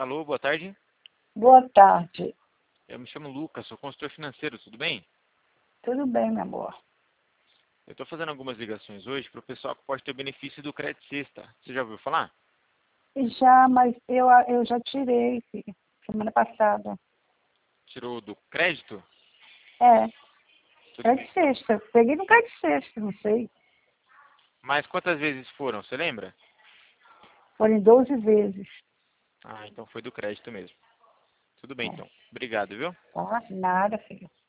Alô, boa tarde. Boa tarde. Eu me chamo Lucas, sou consultor financeiro, tudo bem? Tudo bem, meu amor? Eu estou fazendo algumas ligações hoje para o pessoal que pode ter o benefício do Crédito Sexta. Você já ouviu falar? Já, mas eu já tirei, filho, semana passada. Tirou do crédito? É, Tudo é bem, de então. sexta. Peguei no cai de sexta, não sei. Mas quantas vezes foram, você lembra? Foram 12 vezes. Ah, então foi do crédito mesmo. Tudo bem, É, então. Obrigado, viu? tá? Nada, filho.